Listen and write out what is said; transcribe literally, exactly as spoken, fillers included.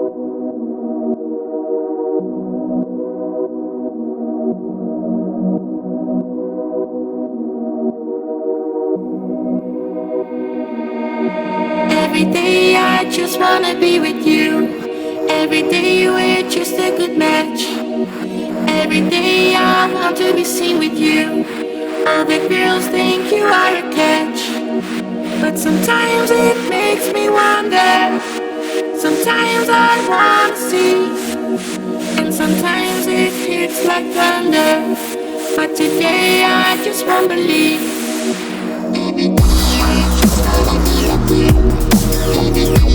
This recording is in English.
Every day I just wanna be with you. Every day we're just a good match. Every day I want to be seen with you. All the girls think you are a catch. But sometimes it makes me wonder. Sometimes I wanna see. And sometimes it hits like thunder. But today I just won't believe.